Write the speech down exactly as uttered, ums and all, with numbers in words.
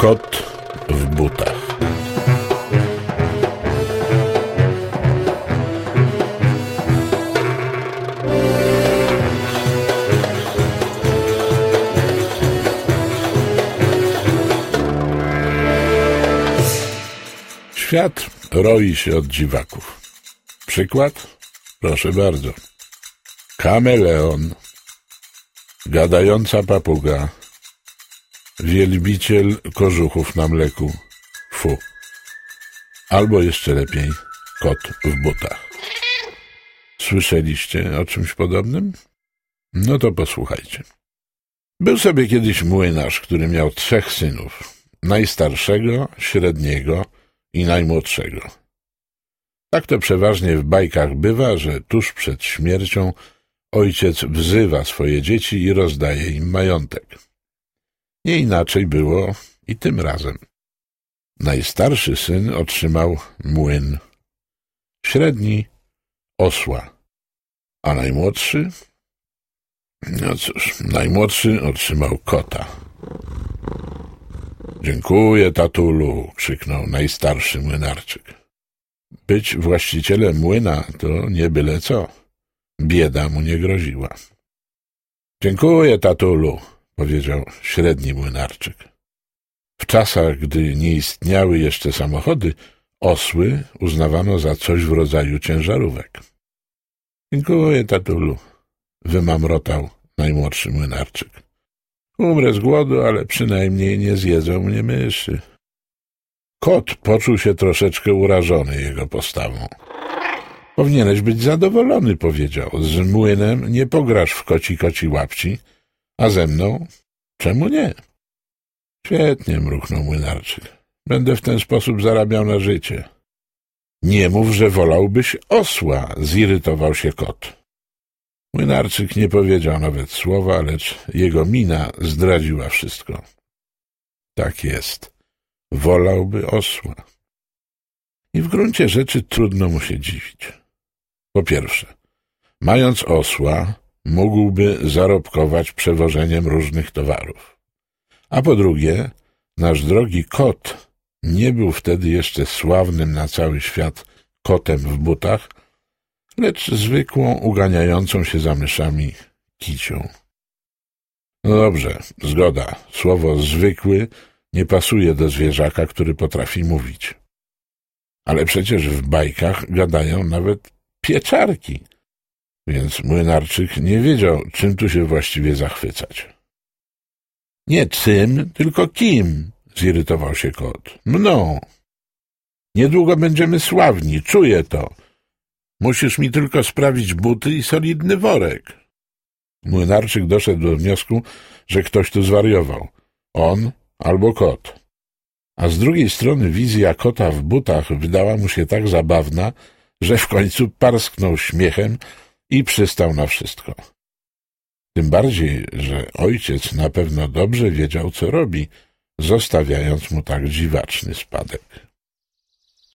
Kot w butach. Świat roi się od dziwaków. Przykład? Proszę bardzo. Kameleon, gadająca papuga, wielbiciel kożuchów na mleku. Fu. Albo jeszcze lepiej, kot w butach. Słyszeliście o czymś podobnym? No to posłuchajcie. Był sobie kiedyś młynarz, który miał trzech synów. Najstarszego, średniego i najmłodszego. Tak to przeważnie w bajkach bywa, że tuż przed śmiercią ojciec wzywa swoje dzieci i rozdaje im majątek. Nie inaczej było i tym razem. Najstarszy syn otrzymał młyn, średni osła, a najmłodszy? No cóż, najmłodszy otrzymał kota. Dziękuję, tatulu, krzyknął najstarszy młynarczyk. Być właścicielem młyna to nie byle co. Bieda mu nie groziła. Dziękuję, tatulu, powiedział średni młynarczyk. W czasach, gdy nie istniały jeszcze samochody, osły uznawano za coś w rodzaju ciężarówek. Dziękuję, tatulu, wymamrotał najmłodszy młynarczyk. Umrę z głodu, ale przynajmniej nie zjedzą mnie myszy. Kot poczuł się troszeczkę urażony jego postawą. Powinieneś być zadowolony, powiedział. Z młynem nie pograsz w koci koci łapci, a ze mną? Czemu nie? Świetnie, mruknął młynarczyk. Będę w ten sposób zarabiał na życie. Nie mów, że wolałbyś osła, zirytował się kot. Młynarczyk nie powiedział nawet słowa, lecz jego mina zdradziła wszystko. Tak jest. Wolałby osła. I w gruncie rzeczy trudno mu się dziwić. Po pierwsze, mając osła, mógłby zarobkować przewożeniem różnych towarów. A po drugie, nasz drogi kot nie był wtedy jeszcze sławnym na cały świat kotem w butach, lecz zwykłą, uganiającą się za myszami kicią. No dobrze, zgoda. Słowo zwykły nie pasuje do zwierzaka, który potrafi mówić. Ale przecież w bajkach gadają nawet pieczarki, więc młynarczyk nie wiedział, czym tu się właściwie zachwycać. Nie czym, tylko kim, zirytował się kot. Mną. Niedługo będziemy sławni, czuję to. Musisz mi tylko sprawić buty i solidny worek. Młynarczyk doszedł do wniosku, że ktoś tu zwariował. On albo kot. A z drugiej strony wizja kota w butach wydała mu się tak zabawna, że w końcu parsknął śmiechem i przystał na wszystko. Tym bardziej, że ojciec na pewno dobrze wiedział, co robi, zostawiając mu tak dziwaczny spadek.